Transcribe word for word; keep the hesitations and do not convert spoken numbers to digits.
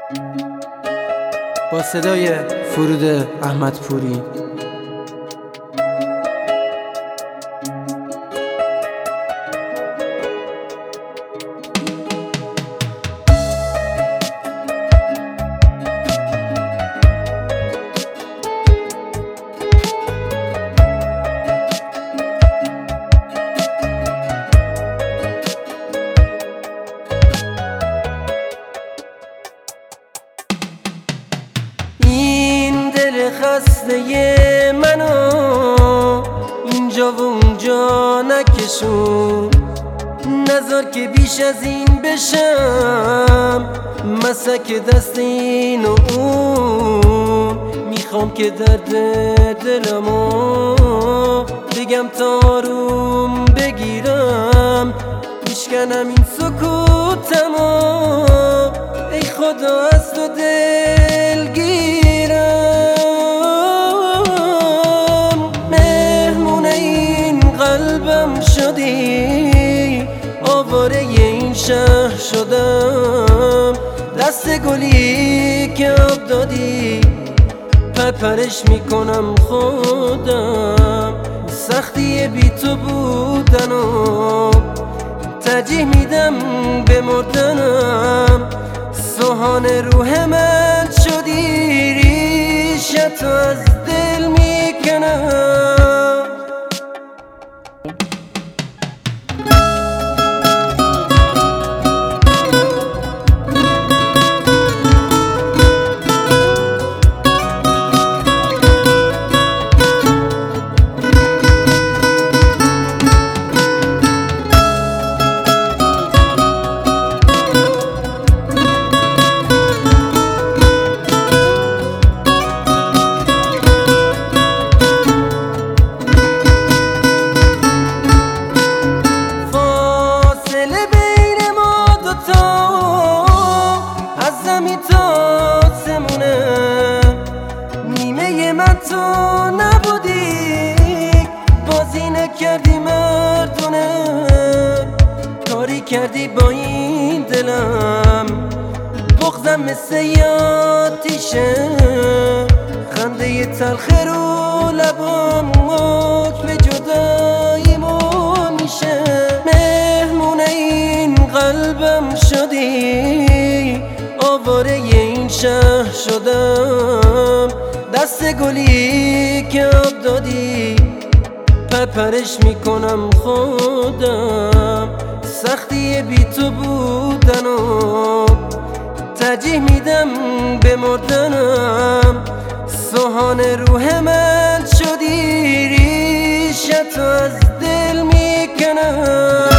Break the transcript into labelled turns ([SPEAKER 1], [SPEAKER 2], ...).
[SPEAKER 1] با صدای فرود احمدپوری. خسته منو اینجا و اونجا نکشون، نذار که بیش از این بشم مسک دست این و اون. میخوام که درد دلمو بگم تا آروم بگیرم، میشکنم این سکوتمو، ای خدا از تو دلگیرم. شدی آواره این شهر شدم، دست گلی که آب دادی پرپرش میکنم خودم. سختی بی تو بودن و ترجیح میدم به مردنم. سوهان روح من شدی، ریشتو از دل میکنم. تو نبودی بازی نکردی مردونه، کاری کردی با این دلم، بغضم مثل یاتیشه، خنده تلخ رو لبام حکم جداییمون میشه. مهمون این قلبم شدی، آواره این شهر شدم، دست گلی که آب دادی پرپرش میکنم خودم. سختی بی تو بودن و ترجیح میدم به مردنم. سوهان روح من شدی، ریشتو از دل میکنم.